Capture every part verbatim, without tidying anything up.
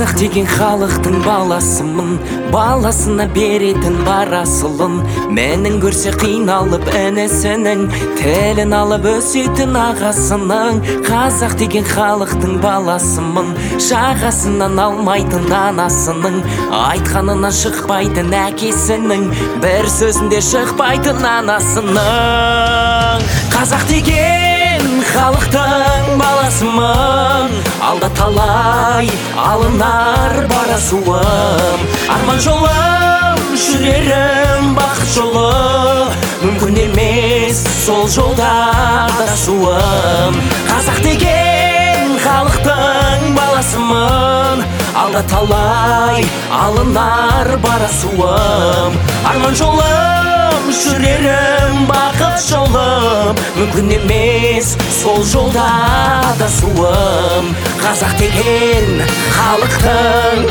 Қазақ деген халықтың баласымын, баласына беретін бар асылын. Менің көрсе қиналып інісінің, тілін алып өсетін ағасының. Қазақ деген халықтың баласымын, жағасынан алмайтын анасының, айтқанынан шықпайтын әкесінің, бір сөзінде шықпайтын анасының. Қазақ деген халықтың баласымын, алда талай алынар бар асуым. Арман жолым, жүрерім бақыт жолы, мүмкін емес сол жолда адасуым. Қазақ деген халықтың баласымын, алда талай алынар бар асуым. Арман жолым, жүрерім бақыт жолым, мүмкін емес сол жолда адасуым. Қазақ деген халықтың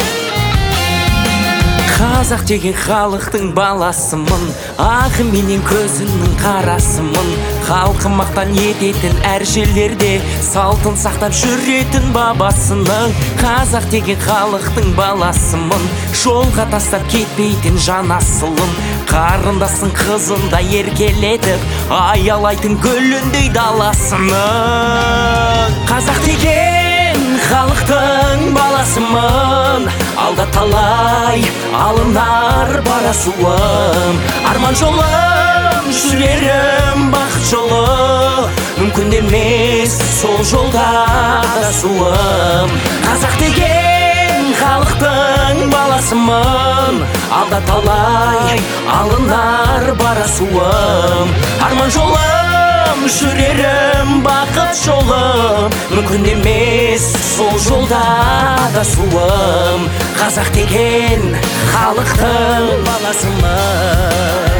Қазақ деген халықтың баласымын, ағы менен көзінің қарасымын. Халқы мақтан ететін әр жерлерде, салтын сақтап жүретін бабасының. Қазақ деген халықтың баласымын, жолға тастап кетпейтін жан асылын. Қарындастың қызында еркелетіп, аялайтын гүліндей даласының. Қазақ деген халықтың баласымын, алда талай алынар бар асуым. Арман жолым, жүрерім бақыт жолы, мүмкін емес сол жолда адасуым. Қазақ деген халықтың баласымын, алда талай алынар бар асуым. Арман жолым, жүрерім бақыт жолы, мүмкін емес сол жолда адасуым. Қазақ деген халықтың баласымын.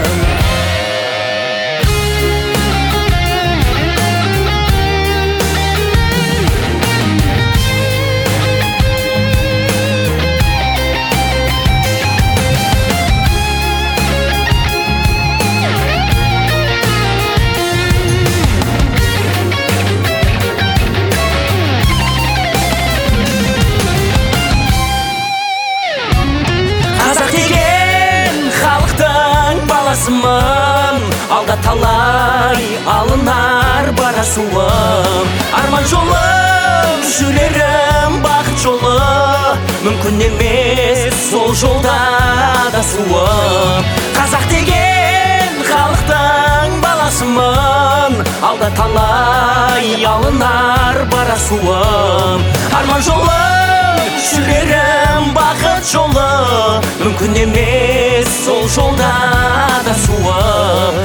Алда талай алынар бар асуым. Арман жолым, жүрерім бақыт жолы, мүмкін емес сол жолда адасуым. Қазақ деген халықтың баласымын, алда талай алынар бар асуым. Арман жолым, жүрерім бақыт жолы, мүмкін емес сол жолда адасуым.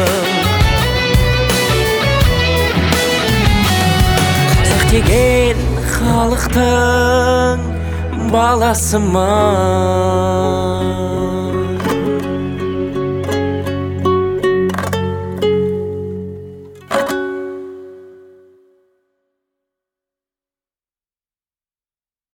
Қазақ деген халықтың баласымын.